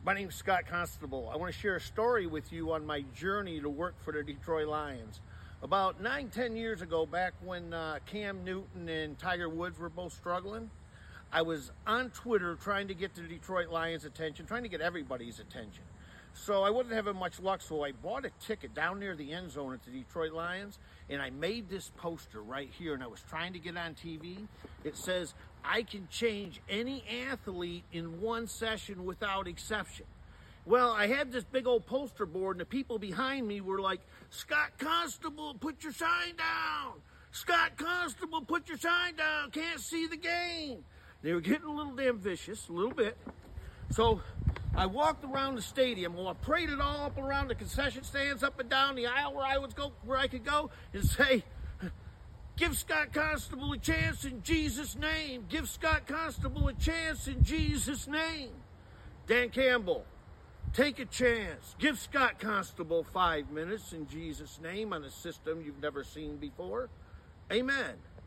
My name's Scott Constable. I want to share a story with you on my journey to work for the Detroit Lions. About 9-10 years ago, back when Cam Newton and Tiger Woods were both struggling, I was on Twitter trying to get the Detroit Lions' attention, trying to get everybody's attention. So I wasn't having much luck, so I bought a ticket down near the end zone at the Detroit Lions, and I made this poster right here, and I was trying to get on TV. It says, "I can change any athlete in one session without exception." Well, I had this big old poster board, and the people behind me were like, "Scott Constable, put your sign down! Scott Constable, put your sign down! Can't see the game!" They were getting a little damn vicious, a little bit. So I walked around the stadium. Well, I prayed it all up around the concession stands, up and down the aisle where I could go and say, "Give Scott Constable a chance in Jesus' name. Give Scott Constable a chance in Jesus' name. Dan Campbell, take a chance. Give Scott Constable 5 minutes in Jesus' name on a system you've never seen before. Amen."